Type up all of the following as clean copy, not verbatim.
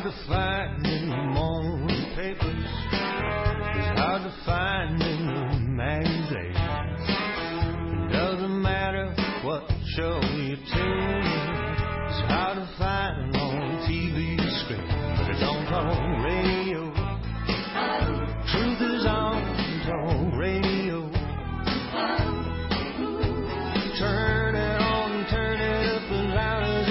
hard to find in the morning papers. It's hard to find in the magazines. It doesn't matter what show you tune in. It's hard to find on TV screen, but it's on talk radio. Truth is on talk radio. Turn it on, turn it up as loud as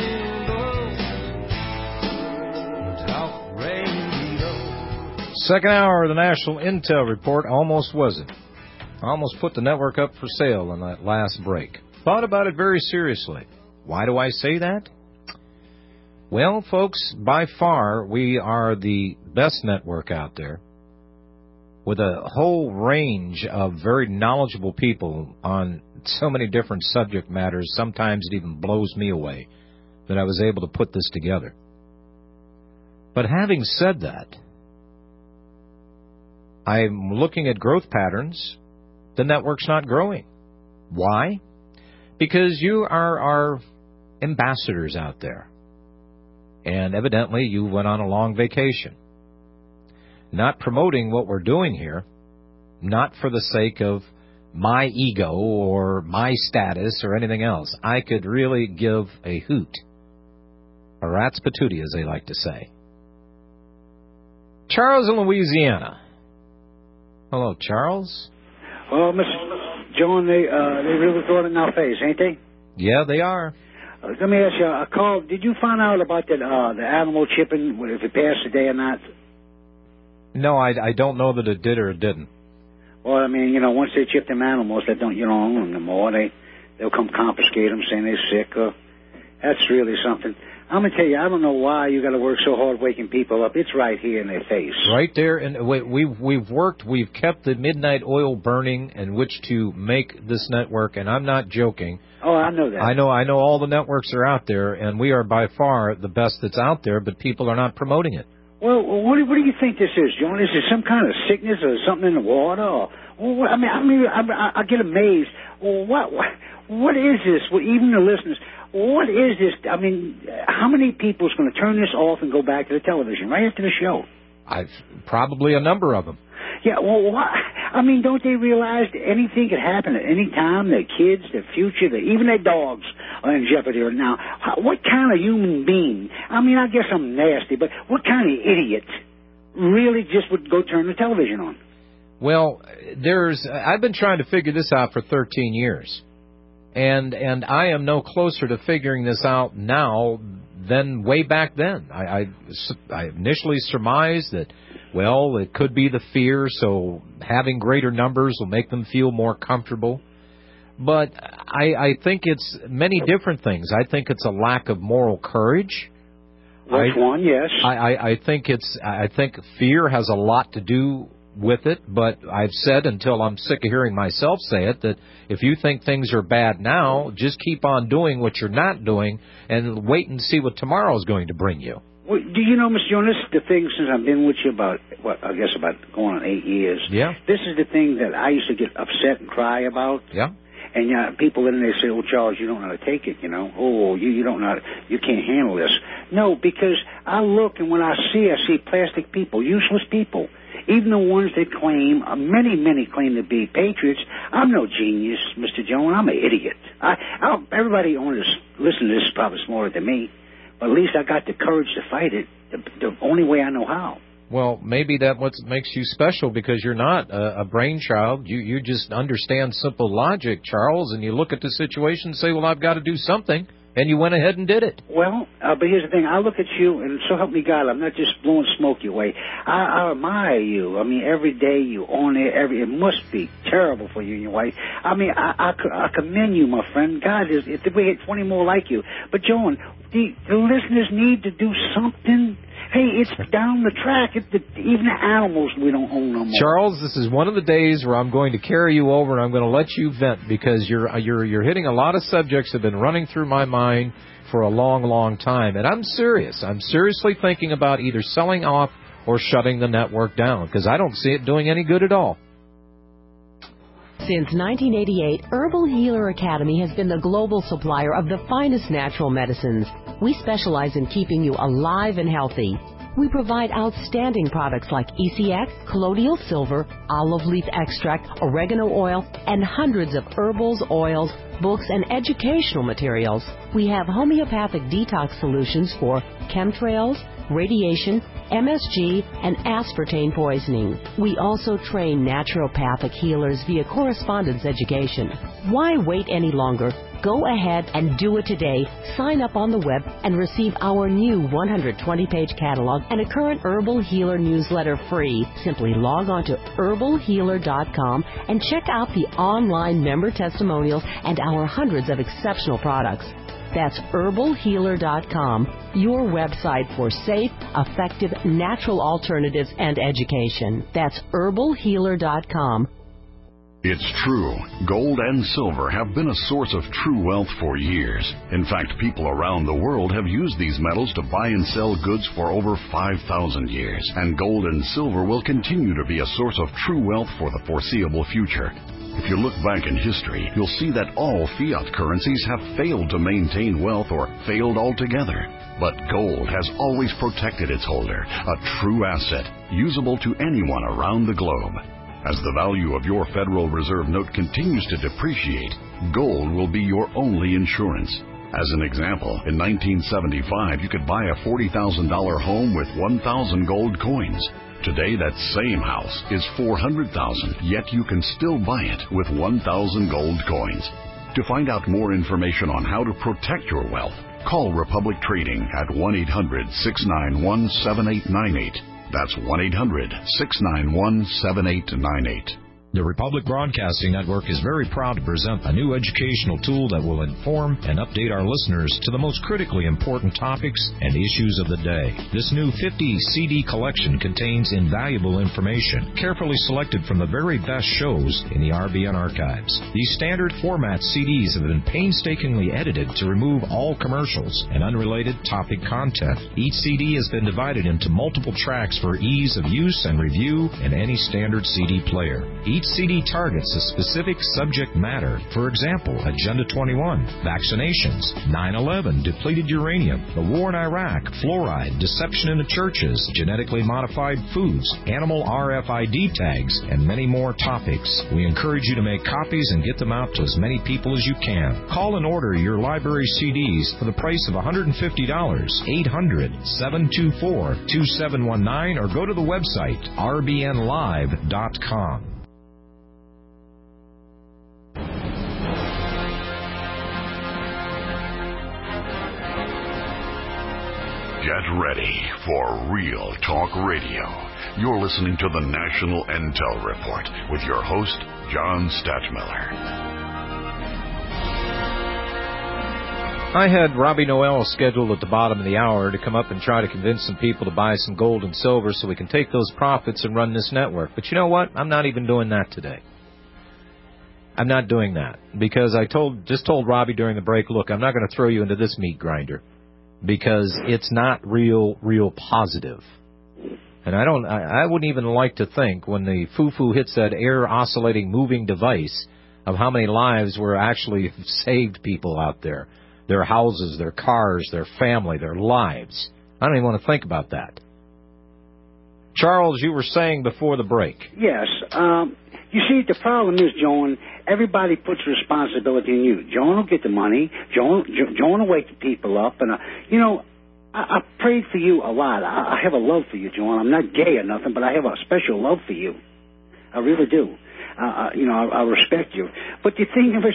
it goes. Talk radio. Second hour of the National Intel Report almost wasn't. Almost put the network up for sale in that last break. Thought about it very seriously. Why do I say that? Well, folks, by far, we are the best network out there, with a whole range of very knowledgeable people on so many different subject matters. Sometimes it even blows me away that I was able to put this together. But having said that, I'm looking at growth patterns. The network's not growing. Why? Because you are our ambassadors out there. And evidently you went on a long vacation. Not promoting what we're doing here, not for the sake of my ego or my status or anything else. I could really give a hoot, a rat's patootie, as they like to say. Charles in Louisiana. Hello, Charles. Well, Mr. John, they really throwing it in our face, ain't they? Yeah, they are. Let me ask you, a call. Did you find out about the animal chipping, if it passed today or not? No, I don't know that it did or it didn't. Well, I mean, once they chip them animals, they don't, own them anymore. They'll come confiscate them, saying they're sick. That's really something. I'm going to tell you, I don't know why you got to work so hard waking people up. It's right here in their face. Right there. And we've kept the midnight oil burning in which to make this network, and I'm not joking. Oh, I know that. I know all the networks are out there, and we are by far the best that's out there, but people are not promoting it. Well, what do you think this is, John? Is it some kind of sickness or something in the water? I get amazed. Well, what is this? Well, even the listeners, what is this? I mean, how many people is going to turn this off and go back to the television right after the show? Probably a number of them. Yeah, well, don't they realize that anything could happen at any time? Their kids, their future, even their dogs are in jeopardy right now. What kind of human being? I guess I'm nasty, but what kind of idiot really just would go turn the television on? Well, I've been trying to figure this out for 13 years. And I am no closer to figuring this out now than way back then. I initially surmised that, well, it could be the fear, so having greater numbers will make them feel more comfortable. But I think it's many different things. I think it's a lack of moral courage. That's one, yes. I think fear has a lot to do with it, but I've said until I'm sick of hearing myself say it, that if you think things are bad now, just keep on doing what you're not doing and wait and see what tomorrow's going to bring you. Well, do you know, Mr. Jonas, the thing since I've been with you about going on 8 years, yeah. This is the thing that I used to get upset and cry about. Yeah. And people in there say, "Oh, Charles, you don't know how to take it, Oh, you don't know you can't handle this." No, because I look and when I see plastic people, useless people. Even the ones that claim, many claim to be patriots. I'm no genius, Mr. Jones. I'm an idiot. Everybody on this, listen to this is probably smarter than me, but at least I got the courage to fight it the only way I know how. Well, maybe that's what makes you special, because you're not a brainchild. You just understand simple logic, Charles, and you look at the situation and say, well, I've got to do something. And you went ahead and did it. Well, but here's the thing. I look at you, and so help me God, I'm not just blowing smoke your way. I admire you. Every day you on there. It must be terrible for you and your wife. I commend you, my friend. God, if we had 20 more like you. But, Joan, the listeners need to do something. Hey, it's down the track. Even the animals we don't own no more. Charles, this is one of the days where I'm going to carry you over and I'm going to let you vent, because you're hitting a lot of subjects that have been running through my mind for a long, long time. And I'm serious. I'm seriously thinking about either selling off or shutting the network down, because I don't see it doing any good at all. Since 1988, Herbal Healer Academy has been the global supplier of the finest natural medicines. We specialize in keeping you alive and healthy. We provide outstanding products like ECX, colloidal silver, olive leaf extract, oregano oil, and hundreds of herbals, oils, books, and educational materials. We have homeopathic detox solutions for chemtrails, radiation, MSG, and aspartame poisoning. We also train naturopathic healers via correspondence education. Why wait any longer? Go ahead and do it today. Sign up on the web and receive our new 120-page catalog and a current Herbal Healer newsletter free. Simply log on to herbalhealer.com and check out the online member testimonials and our hundreds of exceptional products. That's herbalhealer.com, your website for safe, effective, natural alternatives and education. That's herbalhealer.com. It's true. Gold and silver have been a source of true wealth for years. In fact, people around the world have used these metals to buy and sell goods for over 5,000 years. And gold and silver will continue to be a source of true wealth for the foreseeable future. If you look back in history, you'll see that all fiat currencies have failed to maintain wealth or failed altogether. But gold has always protected its holder, a true asset, usable to anyone around the globe. As the value of your Federal Reserve note continues to depreciate, gold will be your only insurance. As an example, in 1975, you could buy a $40,000 home with 1,000 gold coins. Today, that same house is $400,000, yet you can still buy it with 1,000 gold coins. To find out more information on how to protect your wealth, call Republic Trading at 1-800-691-7898. That's 1-800-691-7898. The Republic Broadcasting Network is very proud to present a new educational tool that will inform and update our listeners to the most critically important topics and issues of the day. This new 50 CD collection contains invaluable information, carefully selected from the very best shows in the RBN archives. These standard format CDs have been painstakingly edited to remove all commercials and unrelated topic content. Each CD has been divided into multiple tracks for ease of use and review in any standard CD player. Each CD targets a specific subject matter. For example, Agenda 21, vaccinations, 9/11, depleted uranium, the war in Iraq, fluoride, deception in the churches, genetically modified foods, animal RFID tags, and many more topics. We encourage you to make copies and get them out to as many people as you can. Call and order your library CDs for the price of $150, 800-724-2719, or go to the website rbnlive.com. Get ready for Real Talk Radio. You're listening to the National Intel Report with your host, John Stachmiller. I had Robbie Noel scheduled at the bottom of the hour to come up and try to convince some people to buy some gold and silver so we can take those profits and run this network. But you know what? I'm not even doing that today. I'm not doing that because I just told Robbie during the break, look, I'm not going to throw you into this meat grinder, because it's not real positive. And I wouldn't even like to think when the foo-foo hits that air oscillating moving device of how many lives were actually saved people out there. Their houses, their cars, their family, their lives. I don't even want to think about that. Charles, you were saying before the break. Yes. You see, the problem is, Joan, everybody puts responsibility on you. Joan will get the money. Joan will wake the people up. And, I prayed for you a lot. I have a love for you, Joan. I'm not gay or nothing, but I have a special love for you. I really do. I respect you. But the thing is,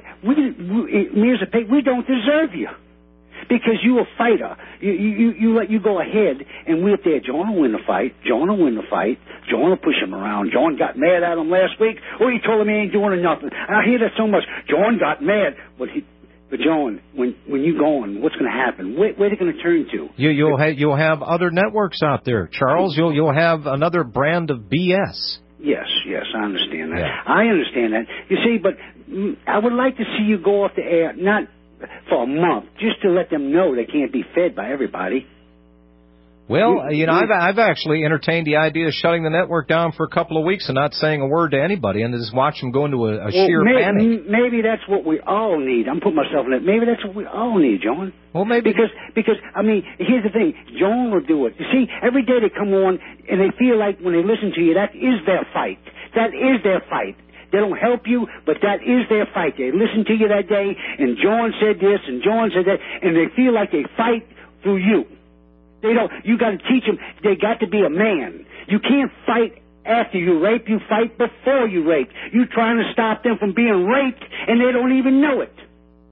we don't deserve you. Because you a fighter. You go ahead, and we're there. John will win the fight. John will win the fight. John will push him around. John got mad at him last week. Oh, he told him he ain't doing nothing. I hear that so much. John got mad. But John, when you going, what's going to happen? Where are they going to turn to? You'll have other networks out there, Charles. You'll have another brand of BS. Yes, I understand that. Yeah. I understand that. You see, but I would like to see you go off the air, not for a month, just to let them know they can't be fed by everybody. Well, I've actually entertained the idea of shutting the network down for a couple of weeks and not saying a word to anybody and just watch them go into a sheer panic. Maybe that's what we all need. I'm putting myself in it. Maybe that's what we all need, John. Well, maybe. Because, I mean, here's the thing. John will do it. You see, every day they come on and they feel like when they listen to you, that is their fight. That is their fight. They don't help you, but that is their fight. They listen to you that day, and John said this, and John said that, and they feel like they fight through you. They don't. You got to teach them. They got to be a man. You can't fight after you rape. You fight before you rape. You're trying to stop them from being raped, and they don't even know it.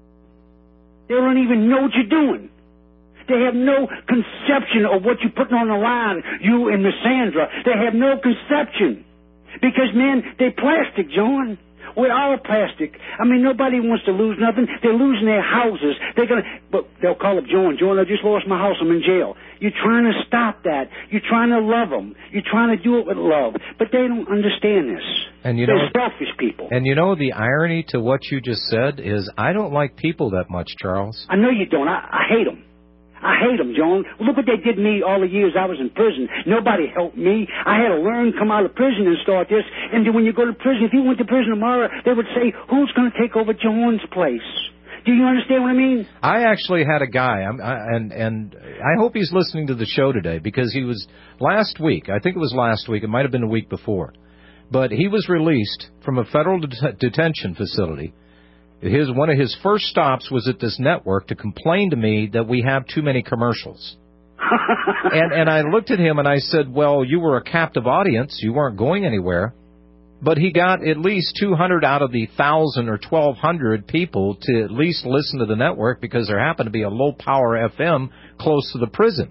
They don't even know what you're doing. They have no conception of what you're putting on the line, you and Miss Sandra. They have no conception. Because, man, they're plastic, John. We're all plastic. I mean, nobody wants to lose nothing. They're losing their houses. But they'll call up John. John, I just lost my house. I'm in jail. You're trying to stop that. You're trying to love them. You're trying to do it with love. But they don't understand this. And they're selfish people. And the irony to what you just said is I don't like people that much, Charles. I know you don't. I hate them. I hate them, John. Look what they did to me all the years I was in prison. Nobody helped me. I had to learn, come out of prison and start this. And then when you go to prison, if you went to prison tomorrow, they would say, who's going to take over John's place? Do you understand what I mean? I actually had a guy, and I hope he's listening to the show today, because he was last week. I think it was last week. It might have been the week before. But he was released from a federal detention facility. One of his first stops was at this network to complain to me that we have too many commercials. and I looked at him and I said, well, you were a captive audience. You weren't going anywhere. But he got at least 200 out of the 1,000 or 1,200 people to at least listen to the network because there happened to be a low-power FM close to the prison.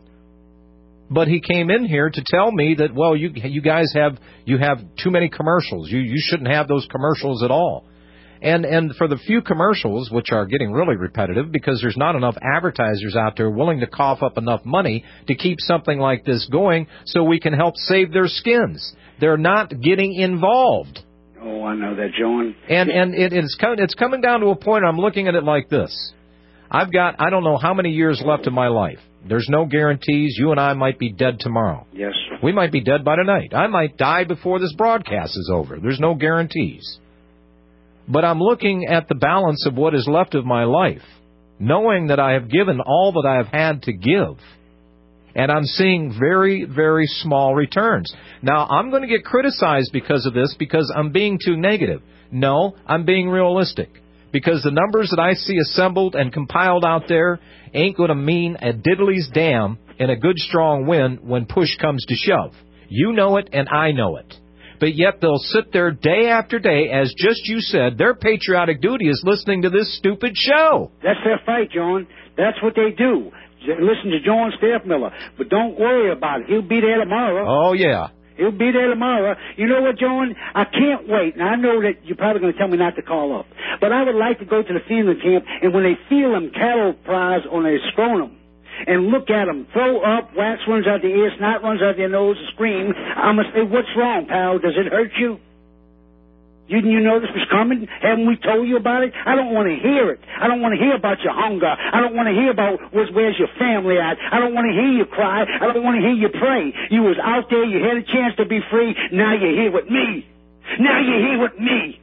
But he came in here to tell me that, well, you guys have too many commercials. You shouldn't have those commercials at all. And for the few commercials, which are getting really repetitive because there's not enough advertisers out there willing to cough up enough money to keep something like this going so we can help save their skins. They're not getting involved. Oh, I know that, John. And it's coming down to a point I'm looking at it like this. I've got, I don't know how many years left in my life. There's no guarantees. You and I might be dead tomorrow. Yes. We might be dead by tonight. I might die before this broadcast is over. There's no guarantees. But I'm looking at the balance of what is left of my life, knowing that I have given all that I have had to give. And I'm seeing very, very small returns. Now, I'm going to get criticized because of this because I'm being too negative. No, I'm being realistic. Because the numbers that I see assembled and compiled out there ain't going to mean a diddly's damn in a good, strong win when push comes to shove. You know it, and I know it. But yet they'll sit there day after day, as just you said, their patriotic duty is listening to this stupid show. That's their fight, John. That's what they do. Listen to John Staffmiller. But don't worry about it. He'll be there tomorrow. Oh, yeah. He'll be there tomorrow. You know what, John? I can't wait. Now, I know that you're probably going to tell me not to call up. But I would like to go to the FEMA camp, and when they feel them cattle prize on their scrotum, and look at them, throw up, wax runs out their ear, snot runs out their nose, and scream, I'm going to say, what's wrong, pal? Does it hurt you? Didn't you know this was coming? Haven't we told you about it? I don't want to hear it. I don't want to hear about your hunger. I don't want to hear about where's your family at. I don't want to hear you cry. I don't want to hear you pray. You was out there. You had a chance to be free. Now you're here with me. Now you're here with me.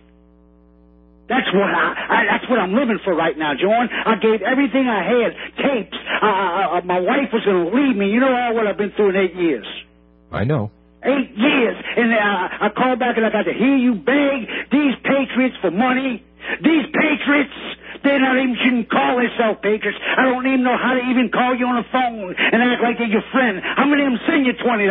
That's what that's what I'm living for right now, John. I gave everything I had. Tapes. My wife was going to leave me. You know all what I've been through in 8 years. I know. 8 years. And I called back and I got to hear you beg these patriots for money. These patriots, they're not even shouldn't call themselves patriots. I don't even know how to even call you on the phone and act like they're your friend. How many of them send you $20?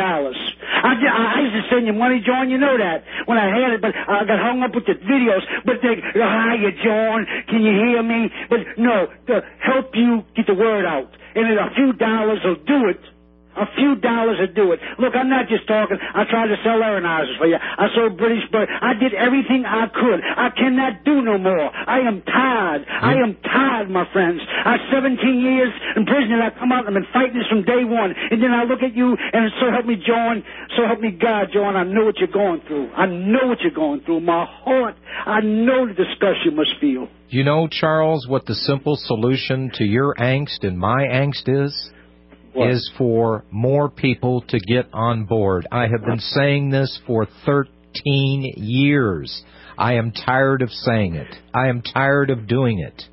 I used to send you money, John. You know that when I had it, but I got hung up with the videos. But they, hiya, John. Can you hear me? But no, to help you get the word out, and a few dollars will do it. A few dollars will do it. Look, I'm not just talking. I tried to sell aeronizers for you. I sold British Bird. I did everything I could. I cannot do no more. I am tired. I am tired, my friends. I 17 years in prison, and I come out and I've been fighting this from day one. And then I look at you, and so help me, John. So help me, God, John. I know what you're going through. I know what you're going through. My heart, I know the disgust you must feel. You know, Charles, what the simple solution to your angst and my angst is? is for more people to get on board. I have been saying this for 13 years. I am tired of saying it. I am tired of doing it.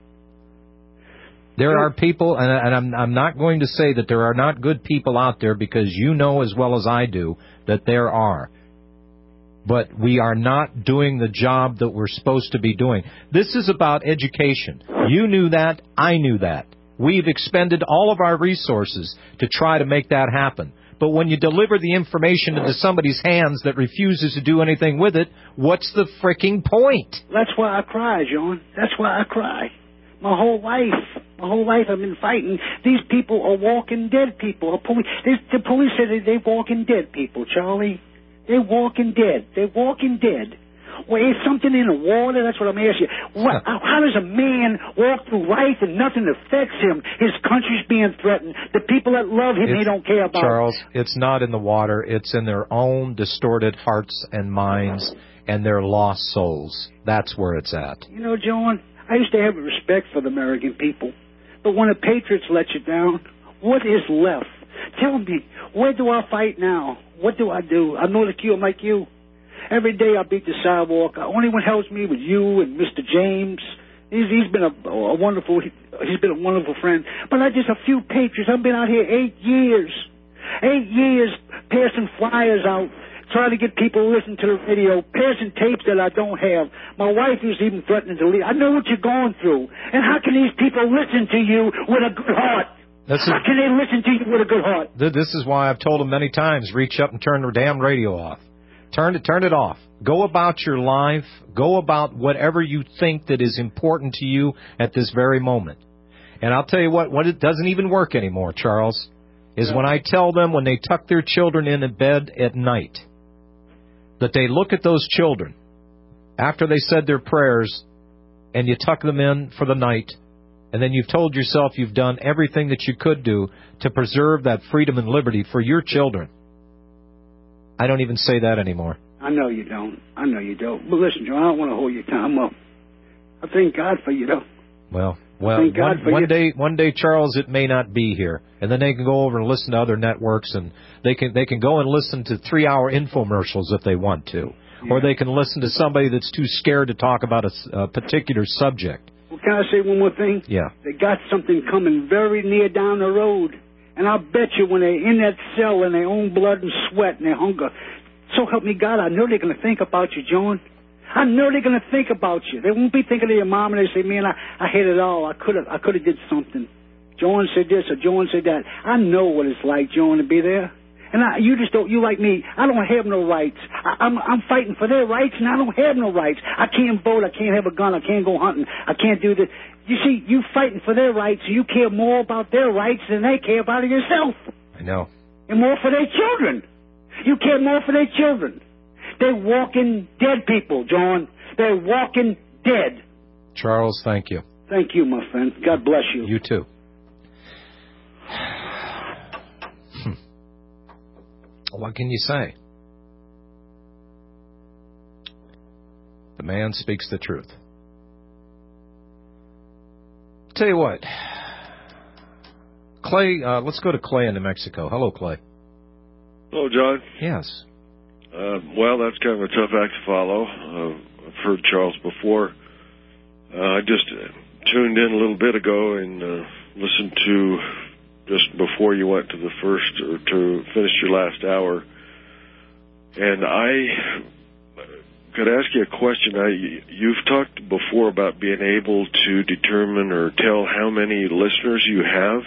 There are people, and I'm not going to say that there are not good people out there, because you know as well as I do that there are. But we are not doing the job that we're supposed to be doing. This is about education. You knew that. I knew that. We've expended all of our resources to try to make that happen. But when you deliver the information into somebody's hands that refuses to do anything with it, what's the freaking point? That's why I cry, John. That's why I cry. My whole life I've been fighting. These people are walking dead people. The police said they're walking dead people, Charlie. They're walking dead. They're walking dead. Well, is something in the water? That's what I'm asking you. How does a man walk through life and nothing affects him? His country's being threatened. The people that love him, they don't care about. Charles, it's not in the water. It's in their own distorted hearts and minds and their lost souls. That's where it's at. You know, John, I used to have respect for the American people. But when the Patriots let you down, what is left? Tell me, where do I fight now? What do I do? I'm not like you. Every day I beat the sidewalk. Only one helps me with you and Mr. James. He's been a wonderful friend. But I just a few Patriots. I've been out here 8 years. 8 years passing flyers out, trying to get people to listen to the radio, passing tapes that I don't have. My wife is even threatening to leave. I know what you're going through. And how can these people listen to you with a good heart? How can they listen to you with a good heart? This is why I've told them many times, reach up and turn the damn radio off. Turn it off. Go about your life. Go about whatever you think that is important to you at this very moment. And I'll tell you what it doesn't even work anymore, Charles, is when I tell them when they tuck their children in bed at night, that they look at those children after they said their prayers and you tuck them in for the night, and then you've told yourself you've done everything that you could do to preserve that freedom and liberty for your children. I don't even say that anymore. I know you don't. But listen, John, I don't want to hold your time up. I thank God for you, though. Well, one day, Charles, it may not be here, and then they can go over and listen to other networks, and they can go and listen to 3-hour infomercials if they want to, or they can listen to somebody that's too scared to talk about a particular subject. Well, can I say one more thing? Yeah. They got something coming very near down the road. And I'll bet you when they're in that cell in their own blood and sweat and their hunger, so help me God, I know they're going to think about you, John. I know they're going to think about you. They won't be thinking of your mom and they say, man, I hate it all. I could have did something. John said this or John said that. I know what it's like, John, to be there. And you like me, I don't have no rights. I'm fighting for their rights and I don't have no rights. I can't vote, I can't have a gun, I can't go hunting, I can't do this. You see, you fighting for their rights, so you care more about their rights than they care about it yourself. I know. And more for their children. You care more for their children. They're walking dead people, John. They're walking dead. Charles, thank you. Thank you, my friend. God bless you. You too. What can you say? The man speaks the truth. Tell you what, Clay, let's go to Clay in New Mexico. Hello, Clay. Hello, John. Yes. Well, that's kind of a tough act to follow. I've heard Charles before. I just tuned in a little bit ago and listened to just before you went to the first or to finish your last hour. And I could ask you a question. You've talked before about being able to determine or tell how many listeners you have.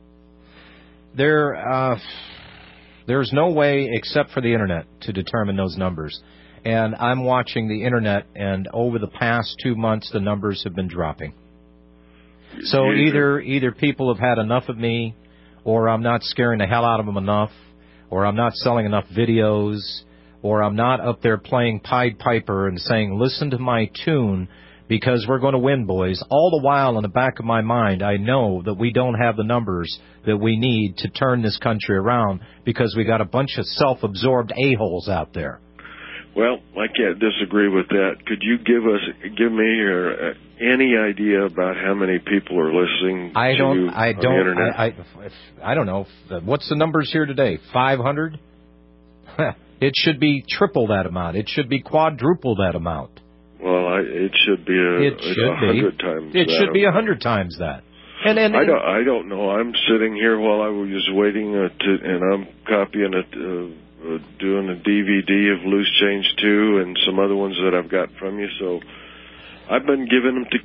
There's no way except for the Internet to determine those numbers. And I'm watching the Internet, and over the past 2 months, the numbers have been dropping. So either people have had enough of me, or I'm not scaring the hell out of them enough, or I'm not selling enough videos, or I'm not up there playing Pied Piper and saying, listen to my tune because we're going to win, boys. All the while in the back of my mind, I know that we don't have the numbers that we need to turn this country around because we got a bunch of self-absorbed a-holes out there. Well, I can't disagree with that. Could you give me any idea about how many people are listening to you on the Internet? I don't know. What's the numbers here today? 500? It should be triple that amount. It should be quadruple that amount. Well, it should be 100 times that. It should be 100 times that. And I don't know. I'm sitting here while I was waiting, and I'm copying doing a DVD of Loose Change 2 and some other ones that I've got from you. So I've been giving them to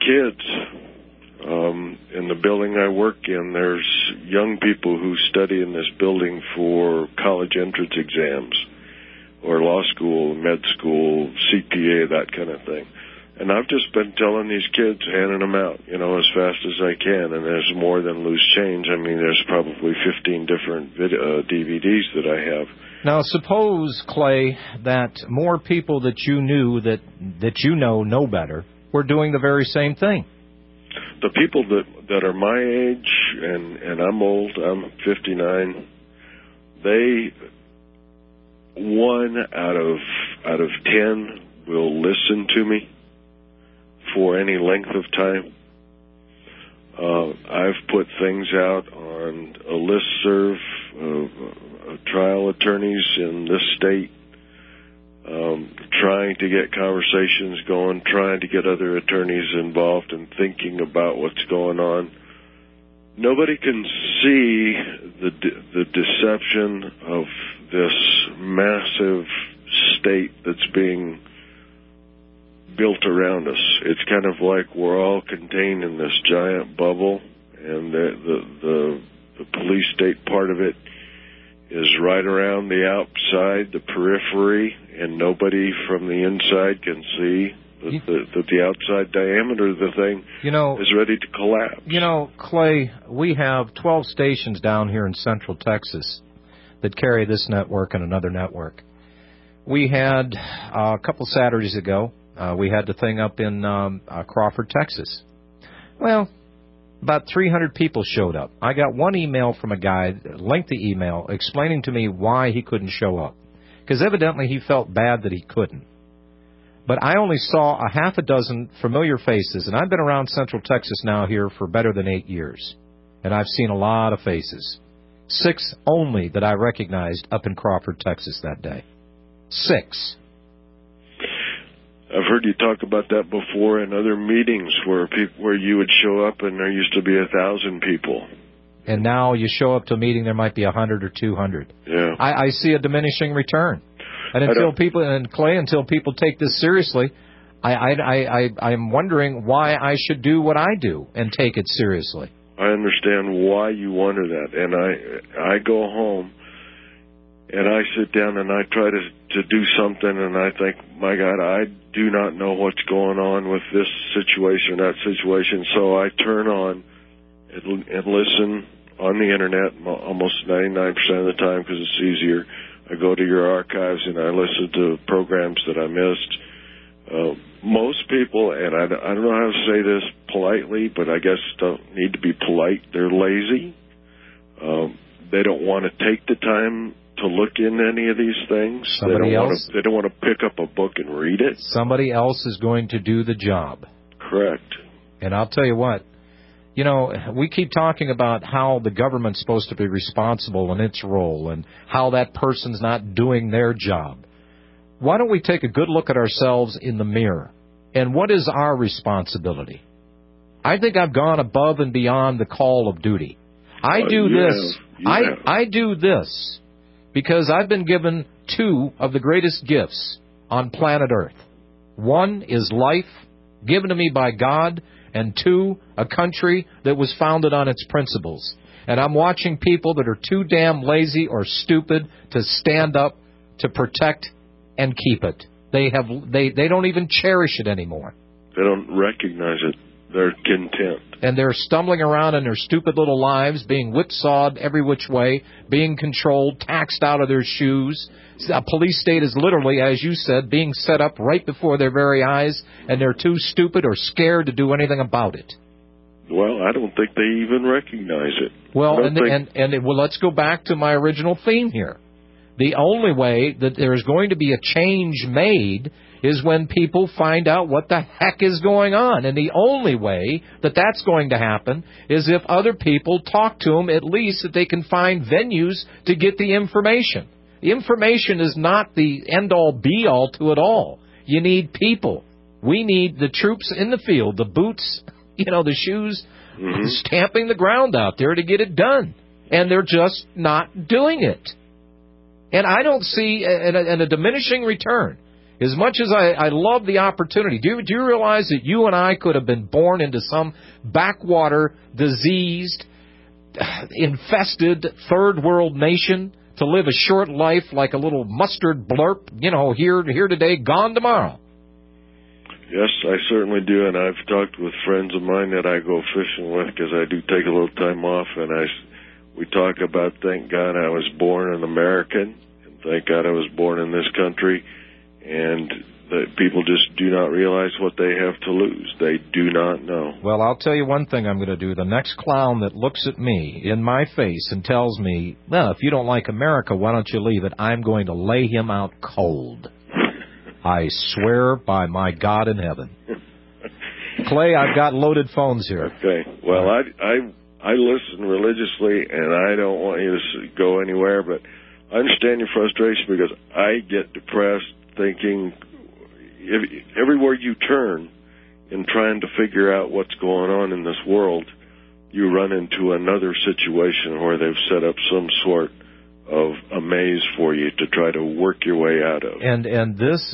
kids. In the building I work in, there's young people who study in this building for college entrance exams or law school, med school, CPA, that kind of thing. And I've just been telling these kids, handing them out, as fast as I can. And there's more than Loose Change. I mean, there's probably 15 different DVDs that I have. Now, suppose, Clay, that more people that you knew that you know better were doing the very same thing. The people that are my age, and I'm old, I'm 59, they, 1 out of 10 will listen to me for any length of time. I've put things out on a listserv of trial attorneys in this state, trying to get conversations going, trying to get other attorneys involved and thinking about what's going on. Nobody can see the deception of this massive state that's being built around us. It's kind of like we're all contained in this giant bubble, and the police state part of it is right around the outside, the periphery, and nobody from the inside can see that the outside diameter of the thing is ready to collapse. Clay, we have 12 stations down here in Central Texas that carry this network and another network. We had, a couple Saturdays ago, we had the thing up in Crawford, Texas. Well, about 300 people showed up. I got one email from a guy, lengthy email, explaining to me why he couldn't show up. Because evidently he felt bad that he couldn't. But I only saw a half a dozen familiar faces, and I've been around Central Texas now here for better than 8 years. And I've seen a lot of faces. 6 only that I recognized up in Crawford, Texas that day. 6. I've heard you talk about that before in other meetings where you would show up and there used to be 1,000 people. And now you show up to a meeting, there might be 100 or 200. Yeah. I see a diminishing return. And until people take this seriously, I'm wondering why I should do what I do and take it seriously. I understand why you wonder that. And I go home and I sit down and I try to do something, and I think, my God, I do not know what's going on with this situation, that situation. So I turn on and listen on the Internet almost 99% of the time because it's easier. I go to your archives and I listen to programs that I missed. Most people, and I don't know how to say this politely, but I guess don't need to be polite. They're lazy. They don't want to take the time to look into any of these things. They don't want to pick up a book and read it. Somebody else is going to do the job. Correct. And I'll tell you what, we keep talking about how the government's supposed to be responsible in its role and how that person's not doing their job. Why don't we take a good look at ourselves in the mirror? And what is our responsibility? I think I've gone above and beyond the call of duty. I do this because I've been given 2 of the greatest gifts on planet Earth. 1 is life, given to me by God, and 2, a country that was founded on its principles. And I'm watching people that are too damn lazy or stupid to stand up to protect and keep it. They don't even cherish it anymore. They don't recognize it. They're content. And they're stumbling around in their stupid little lives, being whipsawed every which way, being controlled, taxed out of their shoes. A police state is literally, as you said, being set up right before their very eyes, and they're too stupid or scared to do anything about it. Well, I don't think they even recognize it. Well, let's go back to my original theme here. The only way that there's going to be a change made is when people find out what the heck is going on. And the only way that that's going to happen is if other people talk to them, at least that they can find venues to get the information. The information is not the end-all, be-all to it all. You need people. We need the troops in the field, the boots, the shoes, stamping the ground out there to get it done. And they're just not doing it. And I don't see a diminishing return. As much as I love the opportunity, do you realize that you and I could have been born into some backwater, diseased, infested third world nation to live a short life like a little mustard blurp, here today, gone tomorrow? Yes, I certainly do, and I've talked with friends of mine that I go fishing with because I do take a little time off, and we talk about, thank God I was born an American, and thank God I was born in this country, and that people just do not realize what they have to lose. They do not know. Well, I'll tell you one thing I'm going to do. The next clown that looks at me in my face and tells me, well, if you don't like America, why don't you leave it, I'm going to lay him out cold. I swear by my God in heaven. Clay, I've got loaded phones here. Okay. Well, I listen religiously, and I don't want you to go anywhere, but I understand your frustration because I get depressed thinking everywhere you turn in trying to figure out what's going on in this world, you run into another situation where they've set up some sort of a maze for you to try to work your way out of. And this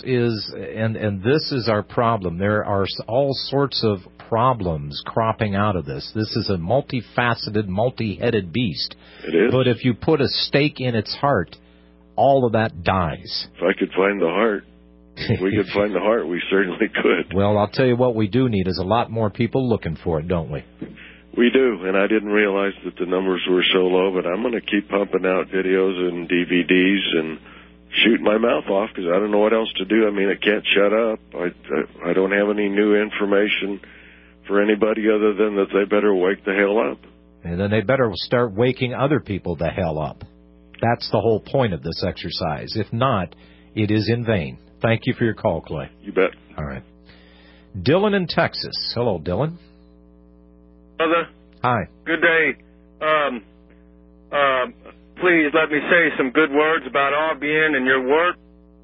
is our problem. There are all sorts of problems cropping out of this. This is a multifaceted, multi-headed beast. It is. But if you put a stake in its heart, all of that dies. If I could find the heart, if we could find the heart, we certainly could. Well, I'll tell you what we do need is a lot more people looking for it, don't we? We do, and I didn't realize that the numbers were so low, but I'm going to keep pumping out videos and DVDs and shoot my mouth off because I don't know what else to do. I mean, I can't shut up. I don't have any new information for anybody other than that they better wake the hell up. And then they better start waking other people the hell up. That's the whole point of this exercise. If not, it is in vain. Thank you for your call, Clay. You bet. All right. Dylan in Texas. Hello, Dylan. Brother. Hi. Good day. Please let me say some good words about RBN and your work.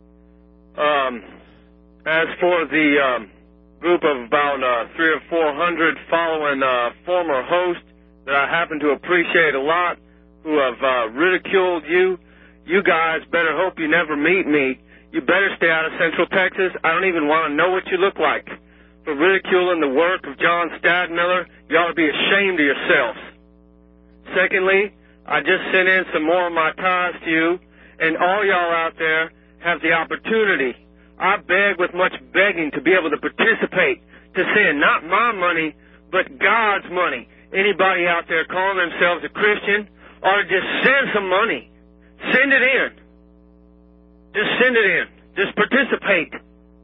As for the group of about 300 or 400 following former hosts that I happen to appreciate a lot who have ridiculed you, you guys better hope you never meet me. You better stay out of Central Texas. I don't even want to know what you look like. For ridiculing the work of John Stadmiller, you ought to be ashamed of yourselves. Secondly, I just sent in some more of my ties to you, and all y'all out there have the opportunity. I beg with much begging to be able to participate, to send not my money, but God's money. Anybody out there calling themselves a Christian ought to just send some money. Send it in. Just send it in. Just participate.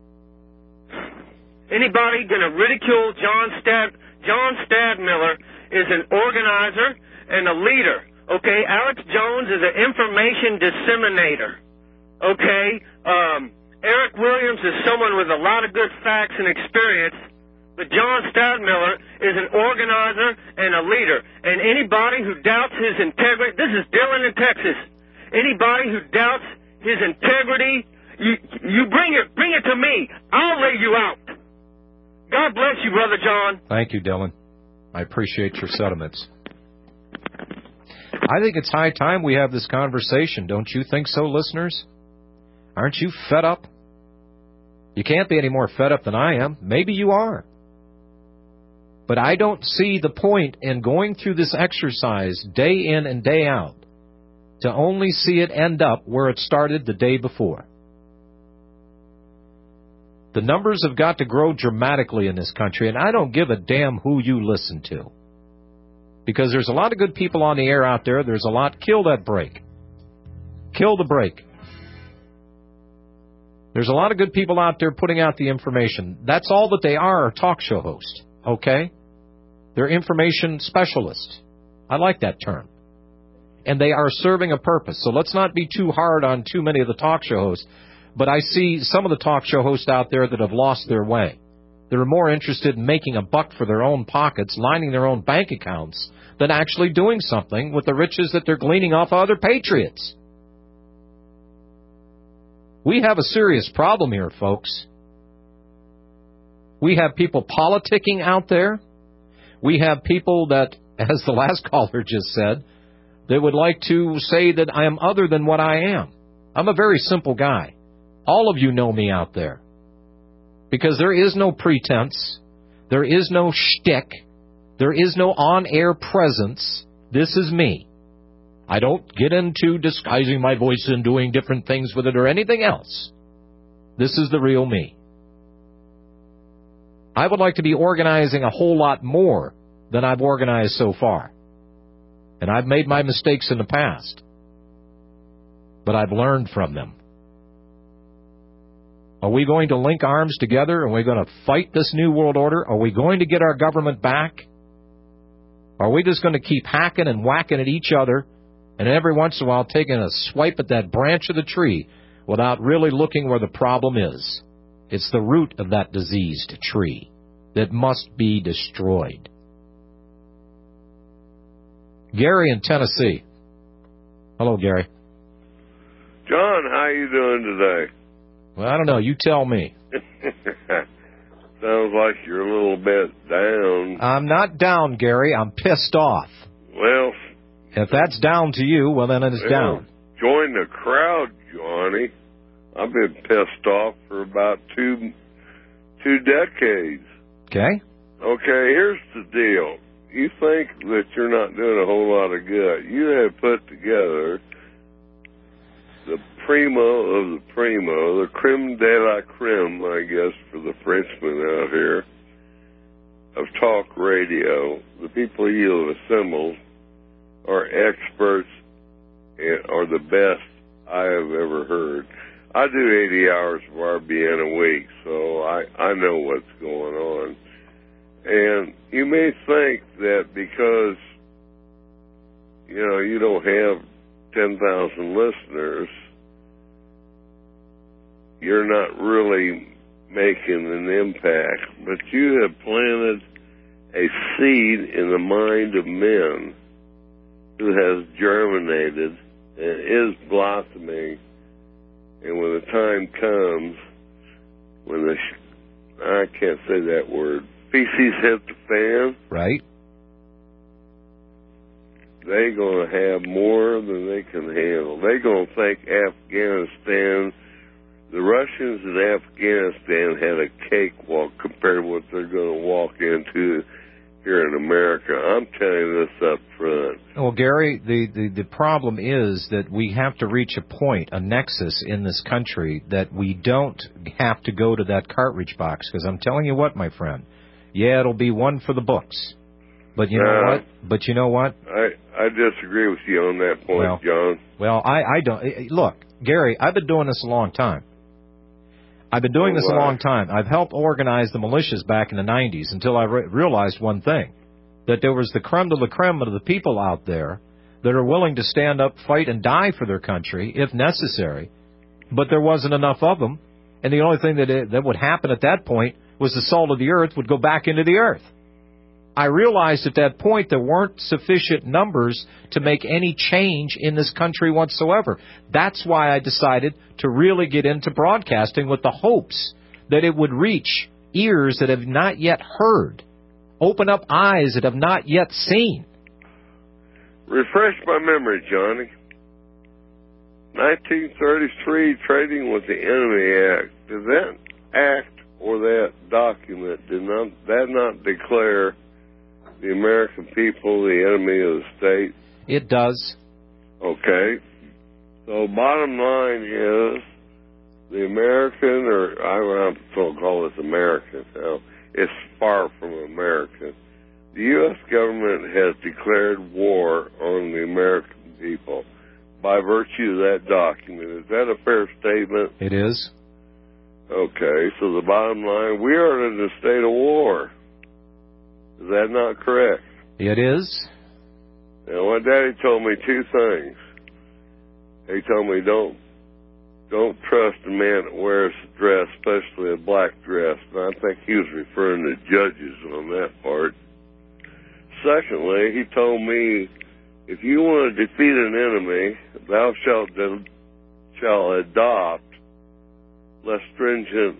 Anybody going to ridicule John Stadmiller is an organizer and a leader. Okay, Alex Jones is an information disseminator. Okay, Eric Williams is someone with a lot of good facts and experience, but John Stadmiller is an organizer and a leader. And anybody who doubts his integrity, this is Dylan in Texas. Anybody who doubts his integrity, you bring it to me. I'll lay you out. God bless you, Brother John. Thank you, Dylan. I appreciate your sentiments. I think it's high time we have this conversation. Don't you think so, listeners? Aren't you fed up? You can't be any more fed up than I am. Maybe you are. But I don't see the point in going through this exercise day in and day out to only see it end up where it started the day before. The numbers have got to grow dramatically in this country, and I don't give a damn who you listen to. Because there's a lot of good people on the air out there. There's a lot. Kill that break. Kill the break. There's a lot of good people out there putting out the information. That's all that they are talk show hosts. Okay? They're information specialists. I like that term. and they are serving a purpose. So let's not be too hard on too many of the talk show hosts. But I see some of the talk show hosts out there that have lost their way. They're more interested in making a buck for their own pockets, lining their own bank accounts, than actually doing something with the riches that they're gleaning off of other patriots. We have a serious problem here, folks. We have people politicking out there. We have people that, as the last caller just said, they would like to say that I am other than what I am. I'm a very simple guy. All of you know me out there. Because there is no pretense. There is no shtick. There is no on-air presence. This is me. I don't get into disguising my voice and doing different things with it or anything else. This is the real me. I would like to be organizing a whole lot more than I've organized so far. And I've made my mistakes in the past. But I've learned from them. Are we going to link arms together? Are we going to fight this new world order? Are we going to get our government back? Are we just going to keep hacking and whacking at each other and every once in a while taking a swipe at that branch of the tree without really looking where the problem is? It's the root of that diseased tree that must be destroyed. Gary in Tennessee. Hello, Gary. John, how you doing today? Well, I don't know. You tell me. Sounds like you're a little bit down. I'm not down, Gary. I'm pissed off. Well, if that's down to you, well, then it's down. Join the crowd, Johnny. I've been pissed off for about two decades. Okay. Okay, here's the deal. You think that you're not doing a whole lot of good. You have put together the primo of the primo, the creme de la creme, I guess, for the Frenchmen out here, of talk radio. The people you have assembled are experts and are the best I have ever heard. I do 80 hours of RBN a week, so I know what's going on. And you may think that because, you don't have 10,000 listeners, you're not really making an impact. But you have planted a seed in the mind of men who has germinated and is blossoming. And when the time comes, when I can't say that word, feces hit the fan. Right. They're going to have more than they can handle. They're going to think Afghanistan, the Russians in Afghanistan had a cakewalk compared to what they're going to walk into here in America. I'm telling you this up front. Well, Gary, the problem is that we have to reach a point, a nexus in this country, that we don't have to go to that cartridge box. Because I'm telling you what, my friend, yeah, it'll be one for the books. But you know what? I disagree with you on that point, John. Well, I don't. Look, Gary, I've been doing this a long time. I've been doing this a long time. I've helped organize the militias back in the 90s until I realized one thing, that there was the creme de la creme of the people out there that are willing to stand up, fight, and die for their country if necessary, but there wasn't enough of them, and the only thing that would happen at that point was the salt of the earth would go back into the earth. I realized at that point there weren't sufficient numbers to make any change in this country whatsoever. That's why I decided to really get into broadcasting with the hopes that it would reach ears that have not yet heard, open up eyes that have not yet seen. Refresh my memory, Johnny. 1933, Trading with the Enemy Act. Did that act or that document, did not declare the American people the enemy of the state? It does. Okay. So bottom line is the American, or I don't call this American now, it's far from American. The U.S. government has declared war on the American people by virtue of that document. Is that a fair statement? It is. Okay, so the bottom line, we are in a state of war. Is that not correct? It is. Now, my daddy told me two things. He told me don't trust a man that wears a dress, especially a black dress. And I think he was referring to judges on that part. Secondly, he told me, if you want to defeat an enemy, thou shalt adopt less stringent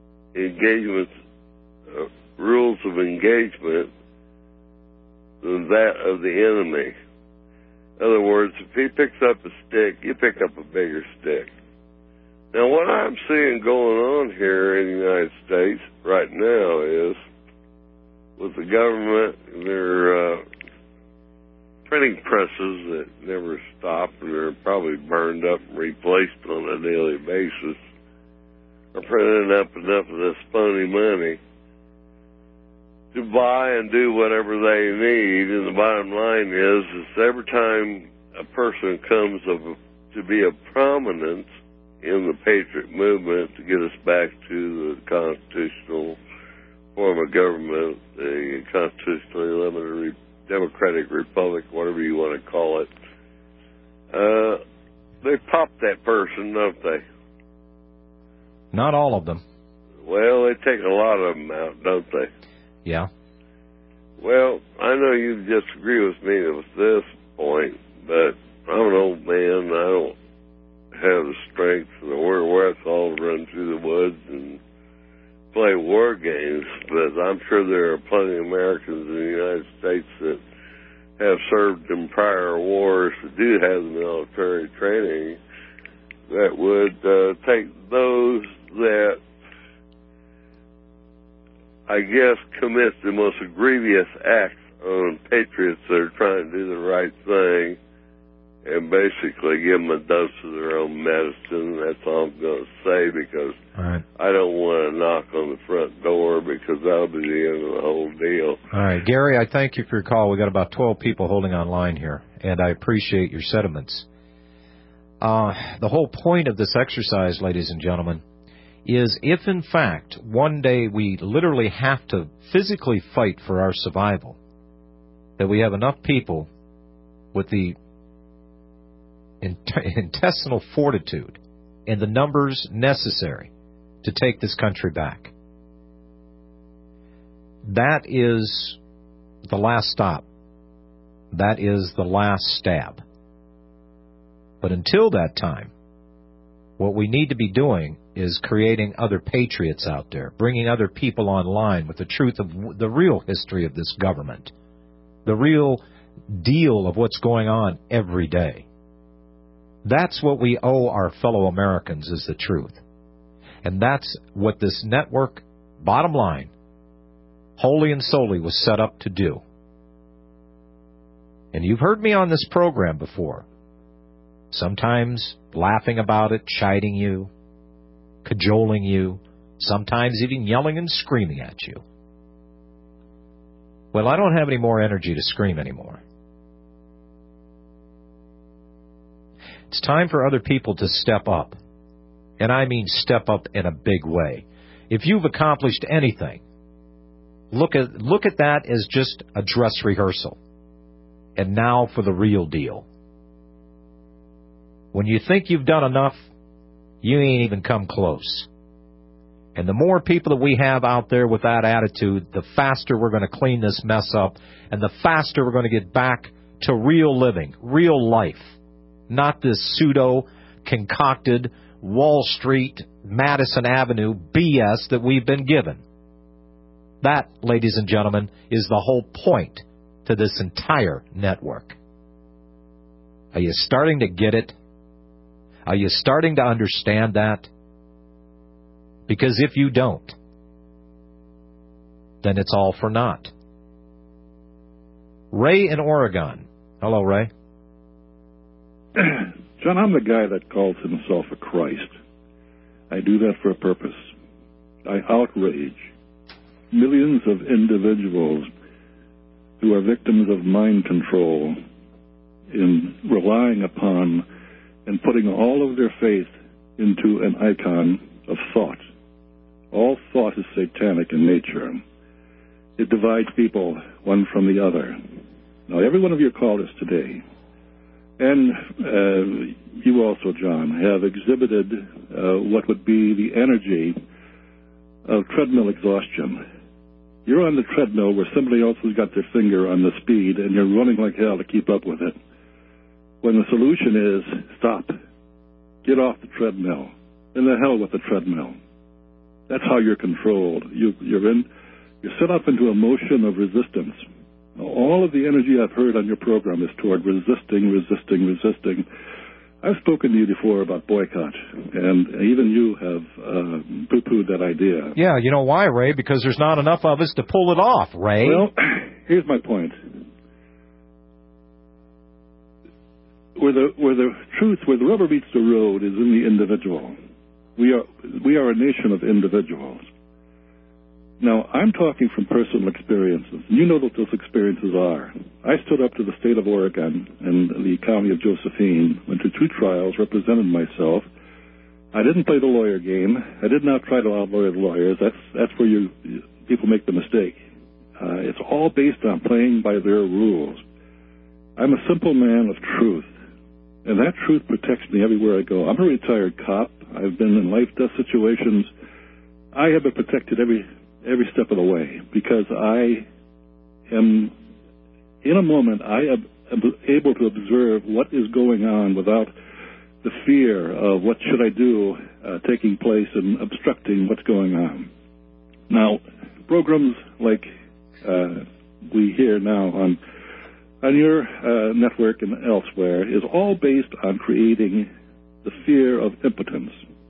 rules of engagement than that of the enemy. In other words, if he picks up a stick, you pick up a bigger stick. Now, what I'm seeing going on here in the United States right now is, with the government and their printing presses that never stop and are probably burned up and replaced on a daily basis, are printing up enough of this phony money to buy and do whatever they need. And the bottom line is every time a person comes to be of prominence in the Patriot movement to get us back to the constitutional form of government, the constitutionally limited democratic republic, whatever you want to call it, they pop that person, don't they? Not all of them. Well, they take a lot of them out, don't they? Yeah. Well, I know you disagree with me with this point, but I'm an old man. I don't have the strength or wherewithal to run through the woods and play war games, but I'm sure there are plenty of Americans in the United States that have served in prior wars that do have the military training that would take those that, I guess, commit the most egregious acts on patriots that are trying to do the right thing and basically give them a dose of their own medicine. That's all I'm going to say, because right. I don't want to knock on the front door, because that'll be the end of the whole deal. All right, Gary, I thank you for your call. We got about 12 people holding on line here, and I appreciate your sentiments. The whole point of this exercise, ladies and gentlemen, is if in fact one day we literally have to physically fight for our survival, that we have enough people with the intestinal fortitude and the numbers necessary to take this country back. That is the last stop. That is the last stab. But until that time, what we need to be doing is creating other patriots out there, bringing other people online with the truth of the real history of this government, the real deal of what's going on every day. That's what we owe our fellow Americans, is the truth. And that's what this network, bottom line, wholly and solely was set up to do. And you've heard me on this program before, sometimes laughing about it, chiding you, cajoling you, sometimes even yelling and screaming at you. Well, I don't have any more energy to scream anymore. It's time for other people to step up. And I mean step up in a big way. If you've accomplished anything, look at that as just a dress rehearsal. And now for the real deal. When you think you've done enough, you ain't even come close. And the more people that we have out there with that attitude, the faster we're going to clean this mess up, and the faster we're going to get back to real living, real life. Not this pseudo-concocted Wall Street, Madison Avenue BS that we've been given. That, ladies and gentlemen, is the whole point to this entire network. Are you starting to get it? Are you starting to understand that? Because if you don't, then it's all for naught. Ray in Oregon. Hello, Ray. John, I'm the guy that calls himself a Christ. I do that for a purpose. I outrage millions of individuals who are victims of mind control in relying upon and putting all of their faith into an icon of thought. All thought is satanic in nature. It divides people one from the other. Now, every one of your callers today, and you also, John, have exhibited what would be the energy of treadmill exhaustion. You're on the treadmill where somebody else has got their finger on the speed, and you're running like hell to keep up with it. When the solution is, stop. Get off the treadmill. And the hell with the treadmill. That's how you're controlled. You're set up into a motion of resistance. Now, all of the energy I've heard on your program is toward resisting. I've spoken to you before about boycott, and even you have poo-pooed that idea. Yeah, you know why, Ray? Because there's not enough of us to pull it off, Ray. Well, here's my point. Where the rubber meets the road is in the individual. We are a nation of individuals. Now, I'm talking from personal experiences. You know what those experiences are. I stood up to the state of Oregon and the county of Josephine, went to 2 trials, represented myself. I didn't play the lawyer game. I did not try to outlawyer the lawyers. That's where people make the mistake. It's all based on playing by their rules. I'm a simple man of truth, and that truth protects me everywhere I go. I'm a retired cop. I've been in life-death situations. I have been protected every step of the way, because I am, in a moment, I am able to observe what is going on without the fear of what should I do taking place and obstructing what's going on. Now, programs like we hear now on your network and elsewhere is all based on creating the fear of impotence.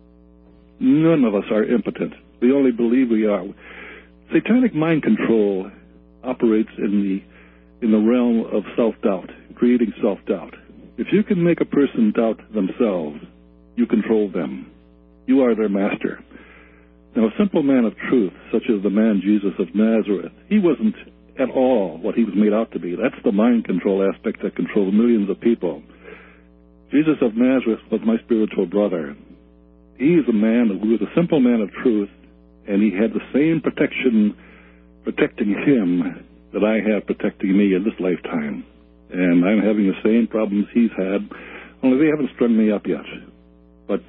None of us are impotent. We only believe we are. Satanic mind control operates in the realm of self-doubt, creating self-doubt. If you can make a person doubt themselves, you control them. You are their master. Now, a simple man of truth, such as the man Jesus of Nazareth, he wasn't at all what he was made out to be. That's the mind control aspect that controls millions of people. Jesus of Nazareth was my spiritual brother. He is a man who was a simple man of truth, and he had the same protection protecting him that I have protecting me in this lifetime. And I'm having the same problems he's had, only they haven't strung me up yet. But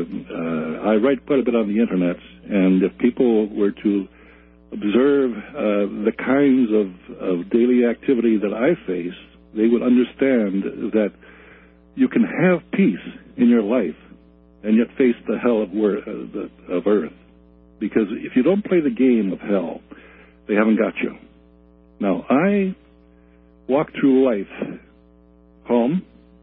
I write quite a bit on the Internet, and if people were to observe the kinds of daily activity that I face, they would understand that you can have peace in your life and yet face the hell of earth. Because if you don't play the game of hell, they haven't got you. Now, I walk through life calm,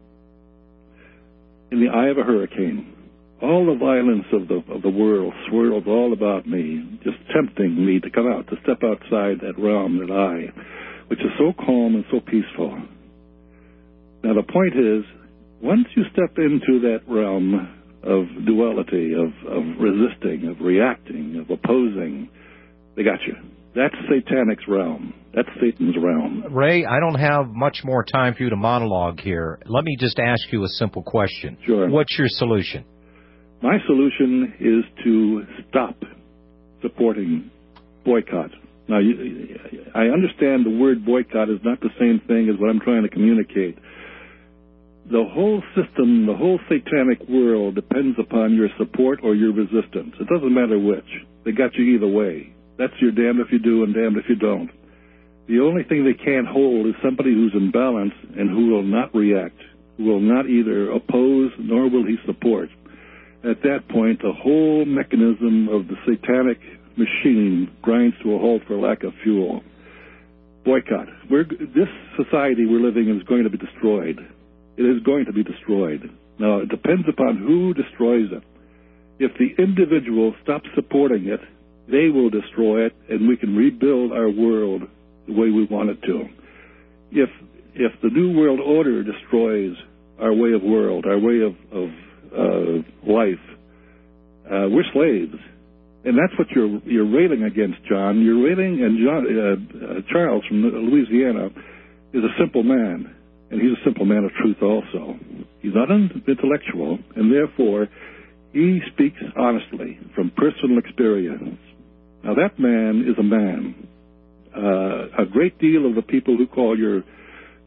in the eye of a hurricane. All the violence of the world swirls all about me, just tempting me to come out, to step outside that realm which is so calm and so peaceful. Now, the point is, once you step into that realm of duality, of resisting, of reacting, of opposing, they got you. That's Satanic's realm. That's Satan's realm. Ray, I don't have much more time for you to monologue here. Let me just ask you a simple question. Sure. What's your solution? My solution is to stop supporting boycott. Now, I understand the word boycott is not the same thing as what I'm trying to communicate. The whole system, the whole satanic world depends upon your support or your resistance. It doesn't matter which. They got you either way. That's your damned if you do and damned if you don't. The only thing they can't hold is somebody who's in balance and who will not react, who will not either oppose nor will he support. At that point, the whole mechanism of the satanic machine grinds to a halt for lack of fuel. Boycott. This society we're living in is going to be destroyed. It is going to be destroyed. Now, it depends upon who destroys it. If the individual stops supporting it, they will destroy it, and we can rebuild our world the way we want it to. If the New World Order destroys our way of world, our way of life, we're slaves. And that's what you're railing against, John. You're railing, and Charles from Louisiana is a simple man, and he's a simple man of truth also. He's not intellectual, and therefore he speaks honestly from personal experience. Now, that man is a man. A great deal of the people who call your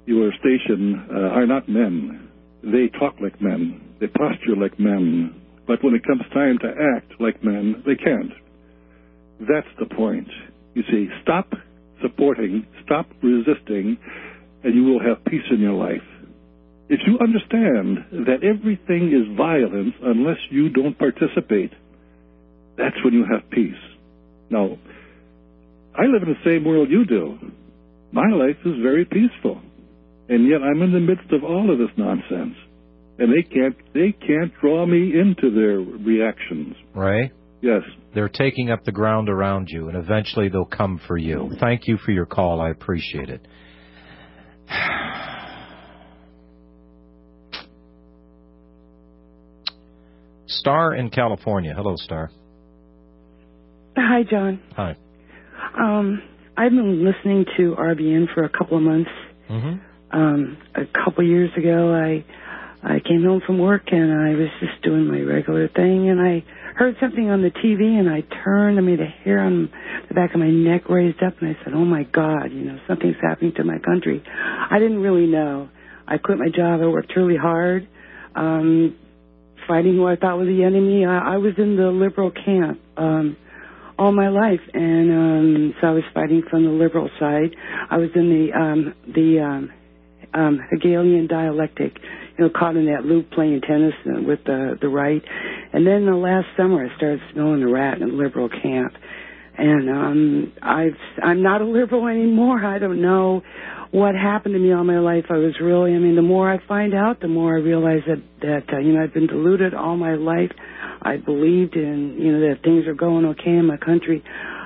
your station are not men. They talk like men. They posture like men. But when it comes time to act like men, they can't. That's the point. You see, stop supporting, stop resisting, and you will have peace in your life. If you understand that everything is violence unless you don't participate, that's when you have peace. Now, I live in the same world you do. My life is very peaceful, and yet I'm in the midst of all of this nonsense, and they can't draw me into their reactions. Ray? Yes. They're taking up the ground around you, and eventually they'll come for you. Thank you for your call. I appreciate it. Star in California. Hello, Star. Hi, John. Hi. I've been listening to RBN for a couple of months. A couple years ago, I came home from work, and I was just doing my regular thing, and I heard something on the TV, and I turned, and the hair on the back of my neck raised up, and I said, oh, my God, something's happening to my country. I didn't really know. I quit my job. I worked really hard, fighting who I thought was the enemy. I was in the liberal camp all my life, and so I was fighting from the liberal side. I was in the Hegelian dialectic, caught in that loop playing tennis with the right. And then the last summer I started smelling a rat in the liberal camp. And I'm not a liberal anymore. I don't know what happened to me all my life. I was really, the more I find out, the more I realize that I've been deluded all my life. I believed in, that things are going okay in my country.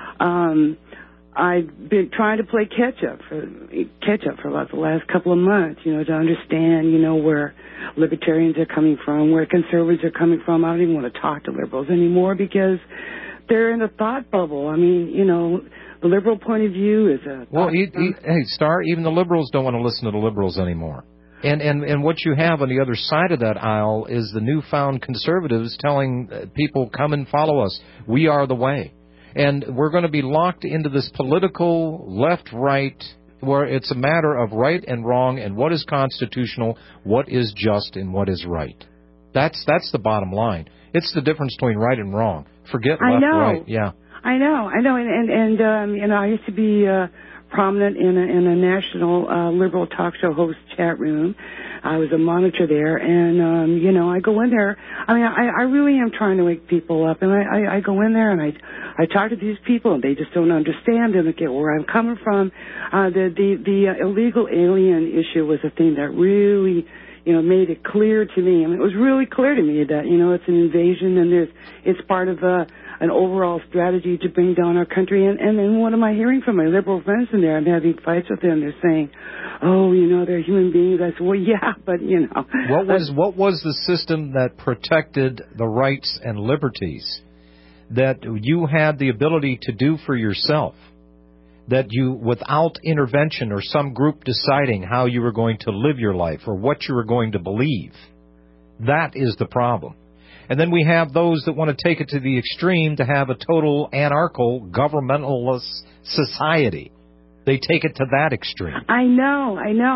I've been trying to play catch up for about the last couple of months, to understand, where libertarians are coming from, where conservatives are coming from. I don't even want to talk to liberals anymore because they're in a thought bubble. The liberal point of view is a... Well, hey, Star, even the liberals don't want to listen to the liberals anymore. And what you have on the other side of that aisle is the newfound conservatives telling people, come and follow us. We are the way. And we're going to be locked into this political left-right, where it's a matter of right and wrong and what is constitutional, what is just, and what is right. That's the bottom line. It's the difference between right and wrong. Forget left, right. Yeah. I know. And I used to be prominent in a national liberal talk show host chat room. I was a monitor there, and I go in there. I really am trying to wake people up, and I go in there and I talk to these people, and they just don't understand. They don't get where I'm coming from. The illegal alien issue was a thing that really, made it clear to me. It was really clear to me that it's an invasion, and it's part of an overall strategy to bring down our country. And then what am I hearing from my liberal friends in there? I'm having fights with them. They're saying, oh, they're human beings. I said, well, yeah, but, What was the system that protected the rights and liberties that you had the ability to do for yourself, that you, without intervention or some group deciding how you were going to live your life or what you were going to believe? That is the problem. And then we have those that want to take it to the extreme to have a total anarchical, governmentalist society. They take it to that extreme. I know.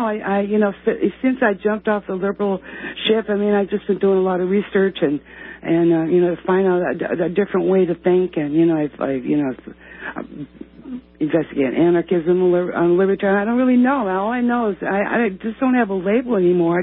Since I jumped off the liberal ship, I've just been doing a lot of research and to find out a different way to think. And, I've investigate anarchism on libertarian. I don't really know. All I know is I just don't have a label anymore.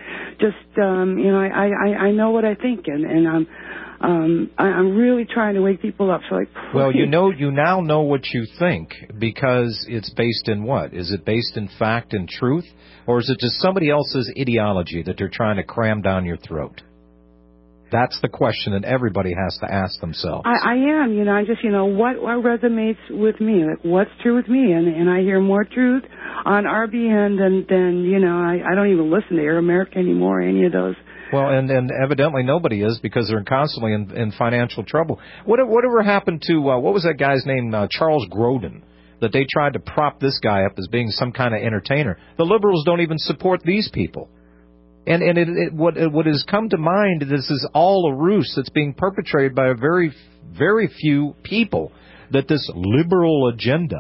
I know what I think, and I'm really trying to wake people up. So well, you now know what you think because it's based in what? Is it based in fact and truth, or is it just somebody else's ideology that they're trying to cram down your throat? That's the question that everybody has to ask themselves. I am, I just, what resonates with me? Like, what's true with me? And I hear more truth on RBN than I don't even listen to Air America anymore, any of those. Well, and evidently nobody is because they're constantly in financial trouble. Whatever happened to, what was that guy's name, Charles Grodin, that they tried to prop this guy up as being some kind of entertainer? The liberals don't even support these people. And what has come to mind, this is all a ruse that's being perpetrated by a very, very few people, that this liberal agenda.